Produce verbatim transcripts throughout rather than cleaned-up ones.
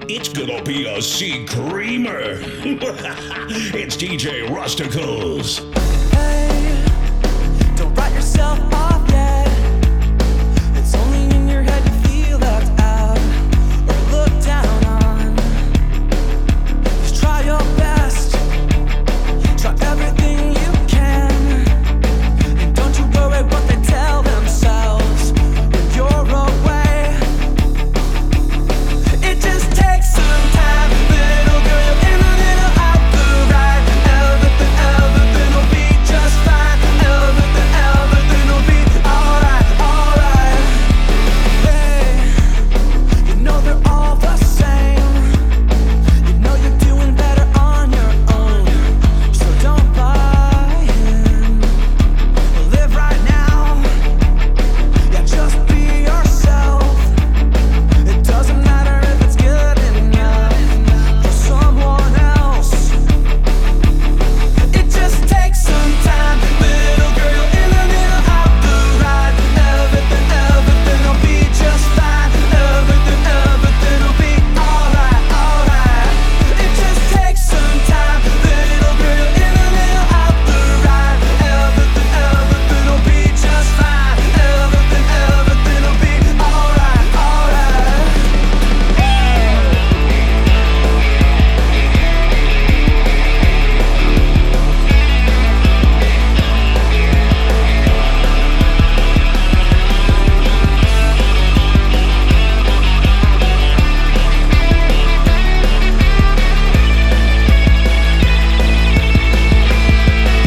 It's gonna be a sea creamer. It's D J Rusticles. Hey, don't write yourself off yet. It's only in your head you feel left out or looked down on. Just try your best. Try everything you can. And don't you worry what they tell themselves when you're away. It just takes some time, little girl. You're in a little out the right. Everything, everything will be just fine. Everything, everything will be alright, alright. Hey, you know they're all the same. You know you're doing better on your own. So don't buy in. Live right now. Yeah, just be yourself. It doesn't matter if it's good enough for someone else. It just takes some time, little girl. You're in a little out the right. Everything, everything will be just fine. Everything, everything will be alright, alright. It just takes some time, little girl. You're in a little out the right. Everything, everything will be just fine. Everything, everything will be alright, alright.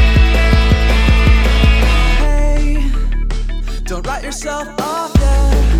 Hey, don't write yourself off yet.